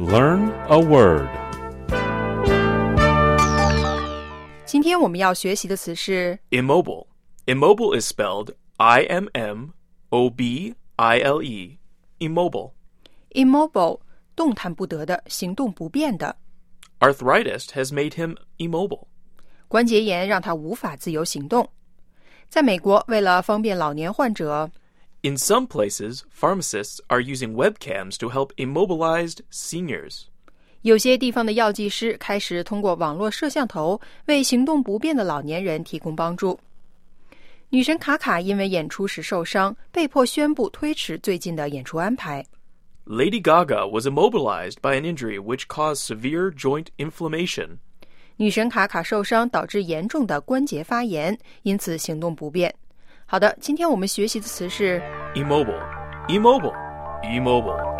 Learn a word. 今天我们要学习的词是 Immobile. Immobile is spelled I-M-M-O-B-I-L-E. Immobile. immobile 动弹不得的，行动不便的。 Arthritis has made him immobile. 关节炎让他无法自由行动。在美国，为了方便老年患者， In some places, pharmacists are using webcams to help immobilized seniors. 有些地方的药剂师开始通过网络摄像头为行动不便的老年人提供帮助。女神卡卡因为演出时受伤，被迫宣布推迟最近的演出安排。 Lady Gaga was immobilized by an injury which caused severe joint inflammation. 女神卡卡受伤导致严重的关节发炎，因此行动不便。好的，今天我们学习的词是 Immobile. Immobile. Immobile.